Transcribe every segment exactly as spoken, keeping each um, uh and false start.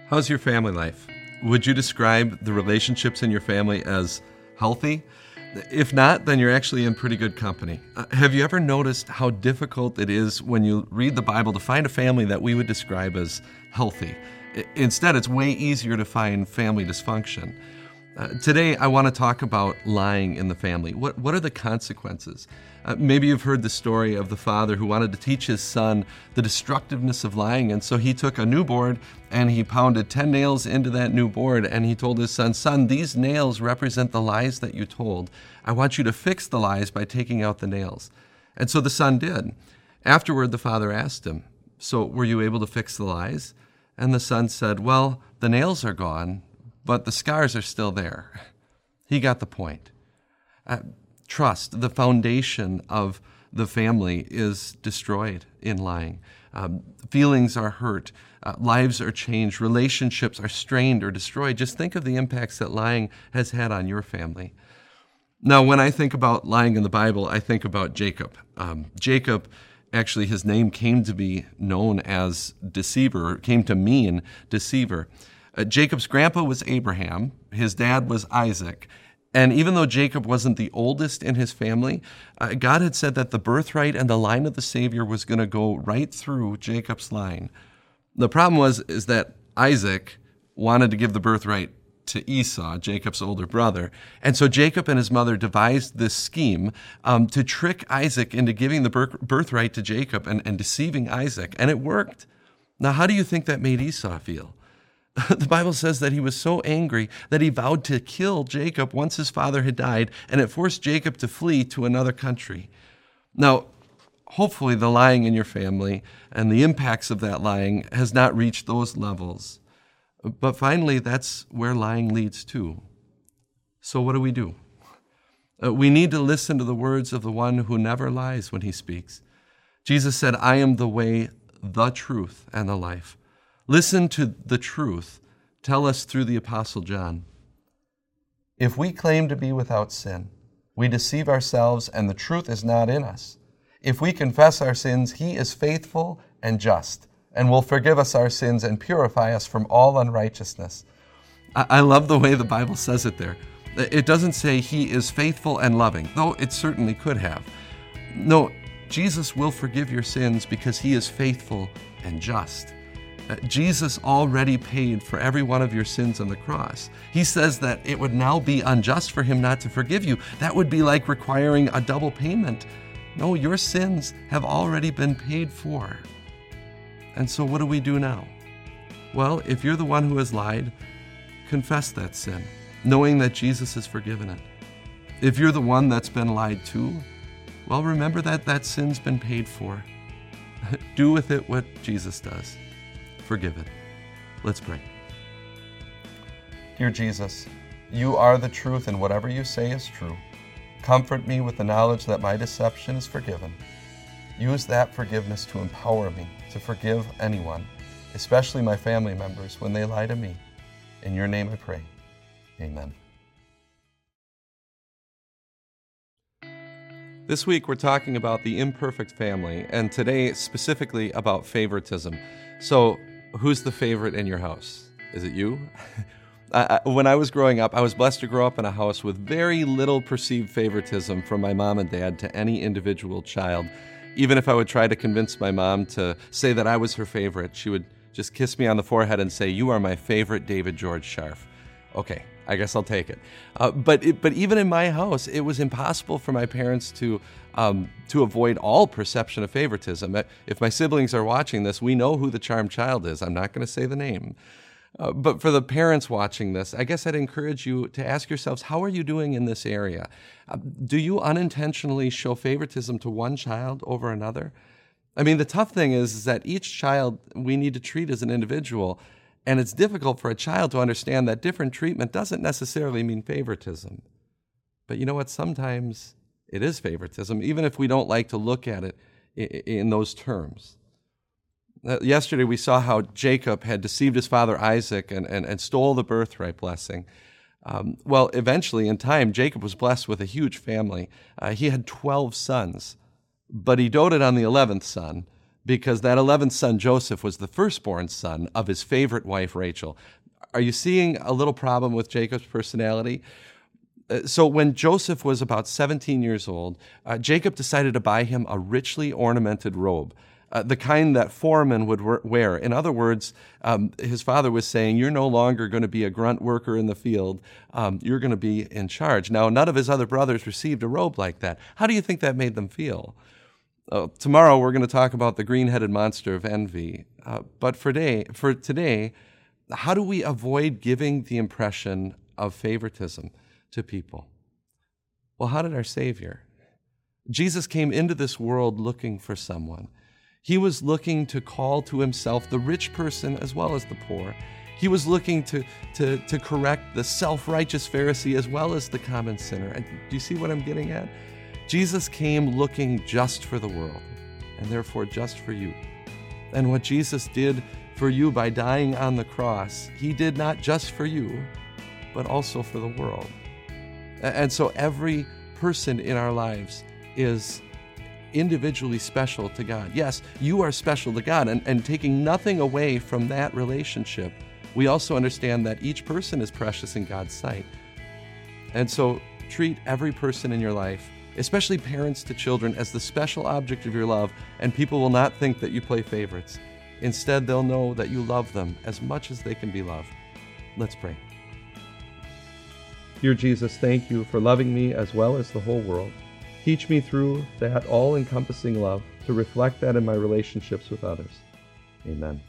How's your family life? Would you describe the relationships in your family as healthy? If not, then you're actually in pretty good company. Uh, have you ever noticed how difficult it is when you read the Bible to find a family that we would describe as healthy? I- Instead, it's way easier to find family dysfunction. Uh, today, I want to talk about lying in the family. What what are the consequences? Uh, maybe you've heard the story of the father who wanted to teach his son the destructiveness of lying, and so he took a new board and he pounded ten nails into that new board, and he told his son, "Son, these nails represent the lies that you told. I want you to fix the lies by taking out the nails." And so the son did. Afterward, the father asked him, "So were you able to fix the lies?" And the son said, "Well, the nails are gone, but the scars are still there." He got the point. Uh, trust, the foundation of the family, is destroyed in lying. Um, feelings are hurt. Uh, lives are changed. Relationships are strained or destroyed. Just think of the impacts that lying has had on your family. Now, when I think about lying in the Bible, I think about Jacob. Um, Jacob, actually, his name came to be known as deceiver, or came to mean deceiver. Uh, Jacob's grandpa was Abraham, his dad was Isaac, and even though Jacob wasn't the oldest in his family, uh, God had said that the birthright and the line of the Savior was going to go right through Jacob's line. The problem was is that Isaac wanted to give the birthright to Esau, Jacob's older brother, and so Jacob and his mother devised this scheme um, to trick Isaac into giving the birth- birthright to Jacob and, and deceiving Isaac, and it worked. Now, how do you think that made Esau feel? The Bible says that he was so angry that he vowed to kill Jacob once his father had died, and it forced Jacob to flee to another country. Now, hopefully the lying in your family and the impacts of that lying has not reached those levels. But finally, that's where lying leads to. So what do we do? Uh, we need to listen to the words of the one who never lies when he speaks. Jesus said, "I am the way, the truth, and the life." Listen to the truth tell us through the Apostle John. "If we claim to be without sin, we deceive ourselves and the truth is not in us. If we confess our sins, he is faithful and just and will forgive us our sins and purify us from all unrighteousness." I, I love the way the Bible says it there. It doesn't say he is faithful and loving, though it certainly could have. No, Jesus will forgive your sins because he is faithful and just. Jesus already paid for every one of your sins on the cross. He says that it would now be unjust for him not to forgive you. That would be like requiring a double payment. No, your sins have already been paid for. And so what do we do now? Well, if you're the one who has lied, confess that sin, knowing that Jesus has forgiven it. If you're the one that's been lied to, well, remember that that sin's been paid for. Do with it what Jesus does. Forgive it. Let's pray. Dear Jesus, you are the truth, and whatever you say is true. Comfort me with the knowledge that my deception is forgiven. Use that forgiveness to empower me to forgive anyone, especially my family members, when they lie to me. In your name I pray. Amen. This week we're talking about the imperfect family, and today specifically about favoritism. So, who's the favorite in your house? Is it you? I, I, when I was growing up, I was blessed to grow up in a house with very little perceived favoritism from my mom and dad to any individual child. Even if I would try to convince my mom to say that I was her favorite, she would just kiss me on the forehead and say, "You are my favorite David George Scharf." Okay, I guess I'll take it. Uh, but it, but even in my house, it was impossible for my parents to um, to avoid all perception of favoritism. If my siblings are watching this, we know who the charmed child is. I'm not going to say the name. Uh, but for the parents watching this, I guess I'd encourage you to ask yourselves, how are you doing in this area? Uh, do you unintentionally show favoritism to one child over another? I mean, the tough thing is, is that each child we need to treat as an individual. And it's difficult for a child to understand that different treatment doesn't necessarily mean favoritism. But you know what? Sometimes it is favoritism, even if we don't like to look at it in those terms. Yesterday we saw how Jacob had deceived his father Isaac and, and, and stole the birthright blessing. Um, well, eventually, in time, Jacob was blessed with a huge family. Uh, he had twelve sons, but he doted on the eleventh son because that eleventh son, Joseph, was the firstborn son of his favorite wife, Rachel. Are you seeing a little problem with Jacob's personality? Uh, So when Joseph was about seventeen years old, uh, Jacob decided to buy him a richly ornamented robe, uh, the kind that foremen would wear. In other words, um, his father was saying, you're no longer going to be a grunt worker in the field. Um, you're going to be in charge. Now, none of his other brothers received a robe like that. How do you think that made them feel? Uh, tomorrow, we're going to talk about the green-headed monster of envy. Uh, but for today, for today, how do we avoid giving the impression of favoritism to people? Well, how did our Savior? Jesus came into this world looking for someone. He was looking to call to himself the rich person as well as the poor. He was looking to, to, to correct the self-righteous Pharisee as well as the common sinner. And do you see what I'm getting at? Jesus came looking just for the world, and therefore just for you. And what Jesus did for you by dying on the cross, he did not just for you, but also for the world. And so every person in our lives is individually special to God. Yes, you are special to God, and, and taking nothing away from that relationship, we also understand that each person is precious in God's sight. And so treat every person in your life, especially parents to children, as the special object of your love, and people will not think that you play favorites. Instead, they'll know that you love them as much as they can be loved. Let's pray. Dear Jesus, thank you for loving me as well as the whole world. Teach me through that all-encompassing love to reflect that in my relationships with others. Amen.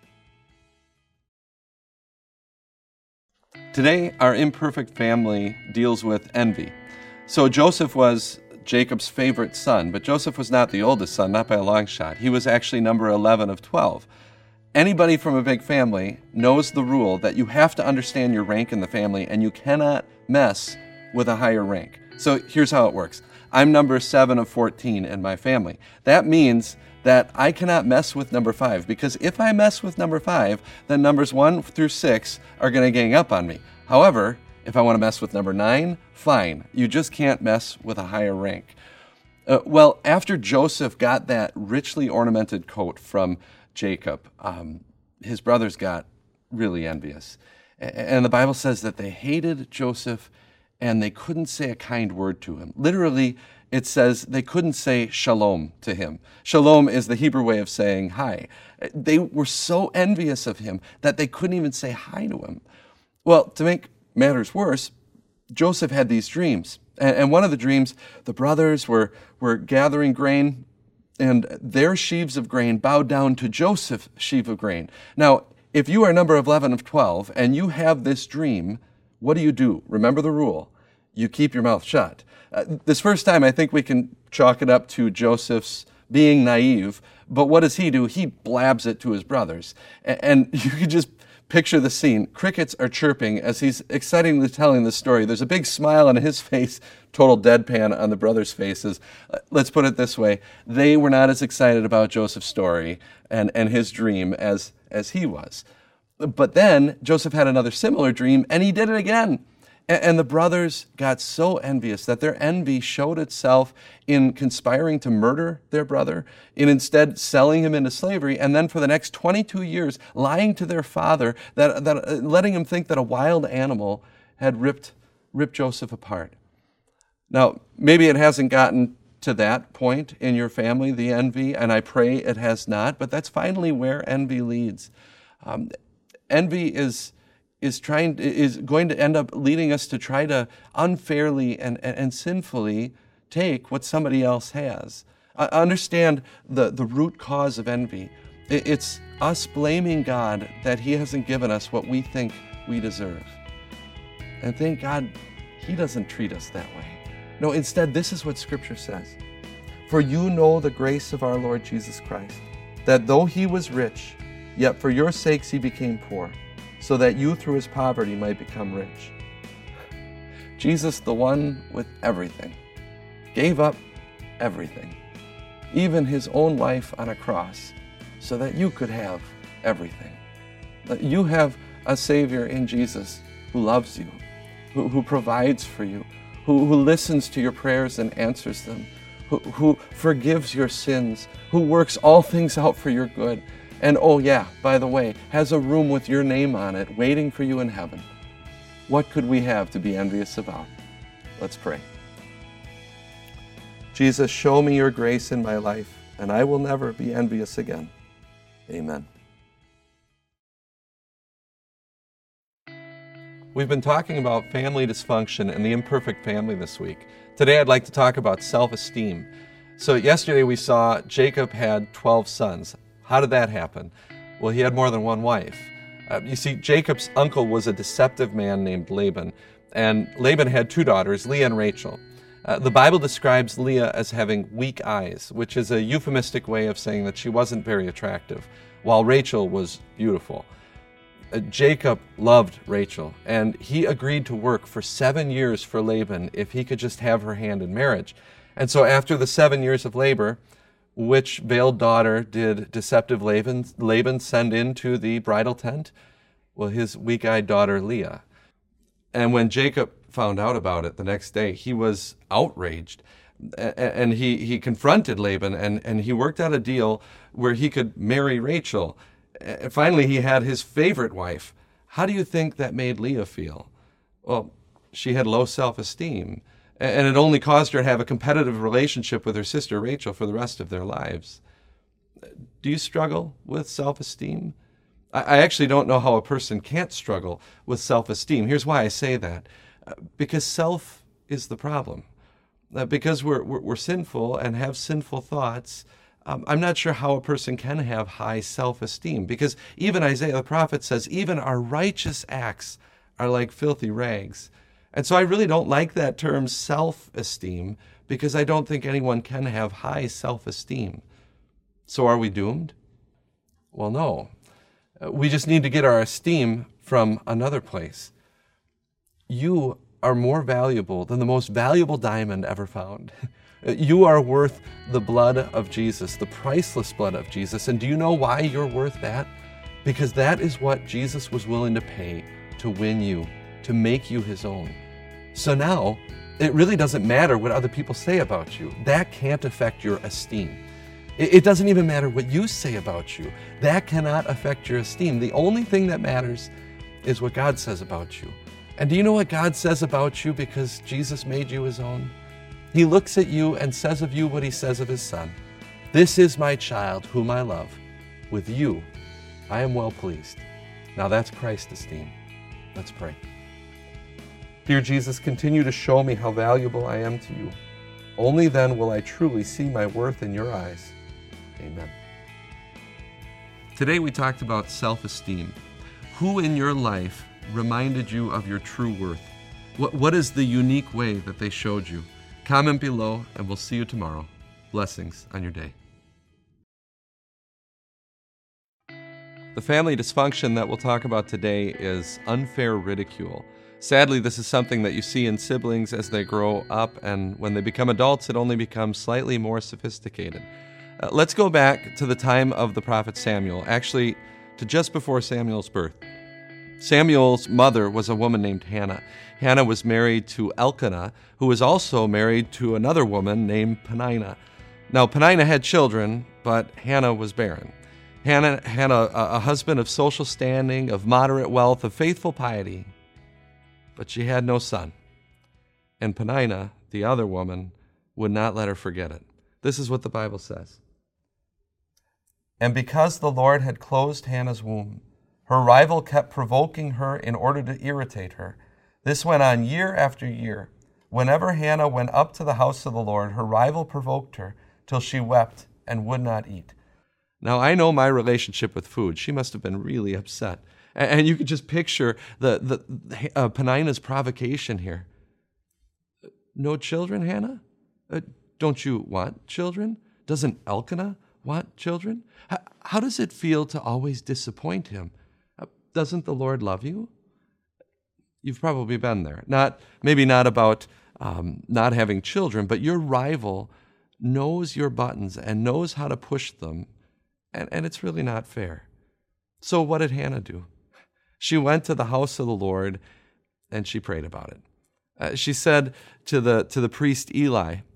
Today, our imperfect family deals with envy. So Joseph was Jacob's favorite son, but Joseph was not the oldest son, not by a long shot. He was actually number eleven of twelve. Anybody from a big family knows the rule that you have to understand your rank in the family, and you cannot mess with a higher rank. So here's how it works. I'm number seven of fourteen in my family. That means that I cannot mess with number five, because if I mess with number five, then numbers one through six are going to gang up on me. However, if I want to mess with number nine, fine. You just can't mess with a higher rank. Uh, well, after Joseph got that richly ornamented coat from Jacob, um, his brothers got really envious. And the Bible says that they hated Joseph and they couldn't say a kind word to him. Literally, it says they couldn't say shalom to him. Shalom is the Hebrew way of saying hi. They were so envious of him that they couldn't even say hi to him. Well, to make matters worse, Joseph had these dreams. And one of the dreams, the brothers were, were gathering grain, and their sheaves of grain bowed down to Joseph's sheaf of grain. Now, if you are number eleven of twelve and you have this dream, what do you do? Remember the rule. You keep your mouth shut. Uh, this first time, I think we can chalk it up to Joseph's being naive, but what does he do? He blabs it to his brothers. And, and you can just picture the scene. Crickets are chirping as he's excitingly telling the story. There's a big smile on his face, total deadpan on the brothers' faces. Uh, let's put it this way. They were not as excited about Joseph's story and, and his dream as, as he was. But then Joseph had another similar dream, and he did it again. And the brothers got so envious that their envy showed itself in conspiring to murder their brother, in instead selling him into slavery, and then for the next twenty-two years lying to their father, that, that uh, letting him think that a wild animal had ripped, ripped Joseph apart. Now, maybe it hasn't gotten to that point in your family, the envy, and I pray it has not, but that's finally where envy leads. Um, envy is... is trying is going to end up leading us to try to unfairly and, and, and sinfully take what somebody else has. I understand the, the root cause of envy. It's us blaming God that he hasn't given us what we think we deserve. And thank God he doesn't treat us that way. No, instead, this is what Scripture says. For you know the grace of our Lord Jesus Christ, that though he was rich, yet for your sakes he became poor, so that you through his poverty might become rich. Jesus, the one with everything, gave up everything, even his own life on a cross, so that you could have everything. That you have a Savior in Jesus who loves you, who, who provides for you, who, who listens to your prayers and answers them, who, who forgives your sins, who works all things out for your good. And oh yeah, by the way, has a room with your name on it waiting for you in heaven. What could we have to be envious about? Let's pray. Jesus, show me your grace in my life, and I will never be envious again. Amen. We've been talking about family dysfunction and the imperfect family this week. Today I'd like to talk about self-esteem. So yesterday we saw Jacob had twelve sons. How did that happen? Well, he had more than one wife. Uh, you see, Jacob's uncle was a deceptive man named Laban, and Laban had two daughters, Leah and Rachel. Uh, the Bible describes Leah as having weak eyes, which is a euphemistic way of saying that she wasn't very attractive, while Rachel was beautiful. Uh, Jacob loved Rachel, and he agreed to work for seven years for Laban if he could just have her hand in marriage. And so after the seven years of labor, which veiled daughter did deceptive Laban, Laban send into the bridal tent? Well, his weak-eyed daughter Leah. And when Jacob found out about it the next day, he was outraged. And he, he confronted Laban, and, and he worked out a deal where he could marry Rachel. And finally, he had his favorite wife. How do you think that made Leah feel? Well, she had low self-esteem, and it only caused her to have a competitive relationship with her sister Rachel for the rest of their lives. Do you struggle with self-esteem? I actually don't know how a person can't struggle with self-esteem. Here's why I say that. Because self is the problem. Because we're, we're, we're sinful and have sinful thoughts, um, I'm not sure how a person can have high self-esteem. Because even Isaiah the prophet says, even our righteous acts are like filthy rags. And so I really don't like that term self-esteem, because I don't think anyone can have high self-esteem. So are we doomed? Well, no. We just need to get our esteem from another place. You are more valuable than the most valuable diamond ever found. You are worth the blood of Jesus, the priceless blood of Jesus. And do you know why you're worth that? Because that is what Jesus was willing to pay to win you, to make you his own. So now, it really doesn't matter what other people say about you. That can't affect your esteem. It doesn't even matter what you say about you. That cannot affect your esteem. The only thing that matters is what God says about you. And do you know what God says about you because Jesus made you his own? He looks at you and says of you what he says of his son. This is my child whom I love. With you, I am well pleased. Now that's Christ's esteem. Let's pray. Dear Jesus, continue to show me how valuable I am to you. Only then will I truly see my worth in your eyes. Amen. Today we talked about self-esteem. Who in your life reminded you of your true worth? What, what is the unique way that they showed you? Comment below, and we'll see you tomorrow. Blessings on your day. The family dysfunction that we'll talk about today is unfair ridicule. Sadly, this is something that you see in siblings as they grow up, and when they become adults, it only becomes slightly more sophisticated. Uh, let's go back to the time of the prophet Samuel, actually to just before Samuel's birth. Samuel's mother was a woman named Hannah. Hannah was married to Elkanah, who was also married to another woman named Peninnah. Now, Peninnah had children, but Hannah was barren. Hannah had a, a husband of social standing, of moderate wealth, of faithful piety, but she had no son. And Peninnah, the other woman, would not let her forget it. This is what the Bible says. And because the Lord had closed Hannah's womb, her rival kept provoking her in order to irritate her. This went on year after year. Whenever Hannah went up to the house of the Lord, her rival provoked her till she wept and would not eat. Now, I know my relationship with food. She must have been really upset. And you could just picture the, the uh, Peninnah's provocation here. No children, Hannah? Uh, don't you want children? Doesn't Elkanah want children? How, how does it feel to always disappoint him? Uh, doesn't the Lord love you? You've probably been there. Not maybe not about um, not having children, but your rival knows your buttons and knows how to push them, and, and it's really not fair. So what did Hannah do? She went to the house of the Lord and she prayed about it. Uh, she said to the to the priest Eli,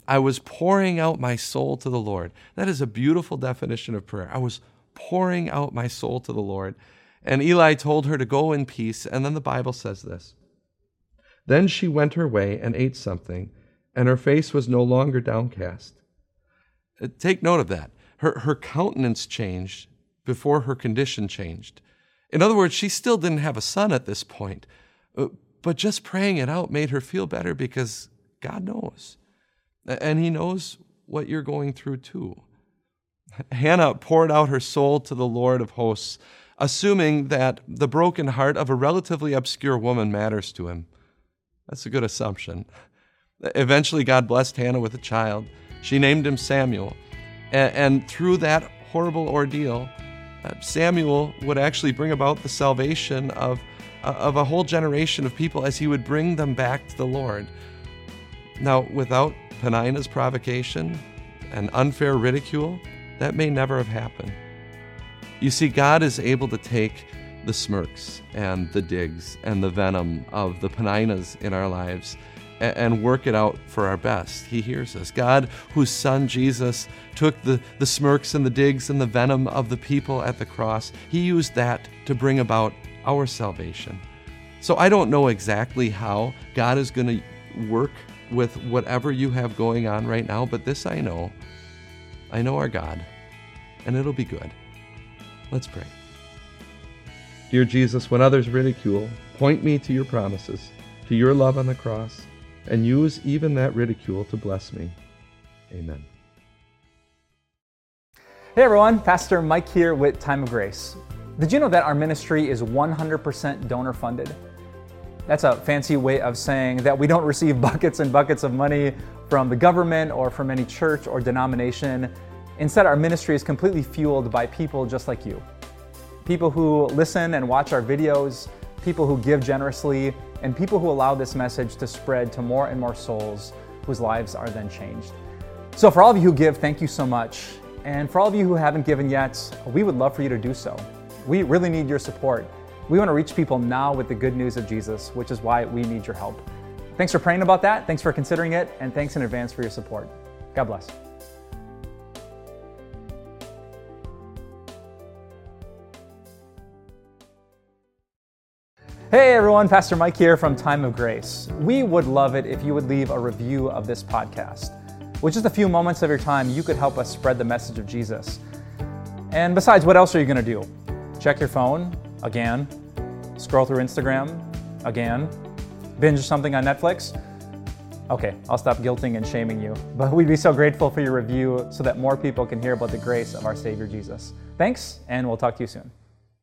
I was pouring out my soul to the Lord. That is a beautiful definition of prayer. I was pouring out my soul to the Lord. And Eli told her to go in peace. And then the Bible says this. Then she went her way and ate something, and her face was no longer downcast. Take note of that. Her, her countenance changed before her condition changed. In other words, she still didn't have a son at this point, but just praying it out made her feel better because God knows. And He knows what you're going through too. Hannah poured out her soul to the Lord of hosts, assuming that the broken heart of a relatively obscure woman matters to Him. That's a good assumption. Eventually, God blessed Hannah with a child. She named him Samuel. And, and through that horrible ordeal, uh, Samuel would actually bring about the salvation of, uh, of a whole generation of people as he would bring them back to the Lord. Now, without Peninnah's provocation and unfair ridicule, that may never have happened. You see, God is able to take the smirks and the digs and the venom of the Peninnahs in our lives and, and work it out for our best. He hears us. God, whose Son Jesus took the, the smirks and the digs and the venom of the people at the cross, He used that to bring about our salvation. So I don't know exactly how God is going to work with whatever you have going on right now, but this I know. I know our God, and it'll be good. Let's pray. Dear Jesus, when others ridicule, point me to your promises, to your love on the cross, and use even that ridicule to bless me. Amen. Hey everyone, Pastor Mike here with Time of Grace. Did you know that our ministry is one hundred percent donor funded? That's a fancy way of saying that we don't receive buckets and buckets of money from the government or from any church or denomination. Instead, our ministry is completely fueled by people just like you. People who listen and watch our videos, people who give generously, and people who allow this message to spread to more and more souls whose lives are then changed. So for all of you who give, thank you so much. And for all of you who haven't given yet, we would love for you to do so. We really need your support. We want to reach people now with the good news of Jesus, which is why we need your help. Thanks for praying about that. Thanks for considering it. And thanks in advance for your support. God bless. Hey everyone, Pastor Mike here from Time of Grace. We would love it if you would leave a review of this podcast. With just a few moments of your time, you could help us spread the message of Jesus. And besides, what else are you going to do? Check your phone again, scroll through Instagram again, binge something on Netflix? Okay, I'll stop guilting and shaming you, but we'd be so grateful for your review so that more people can hear about the grace of our Savior Jesus. Thanks, and we'll talk to you soon.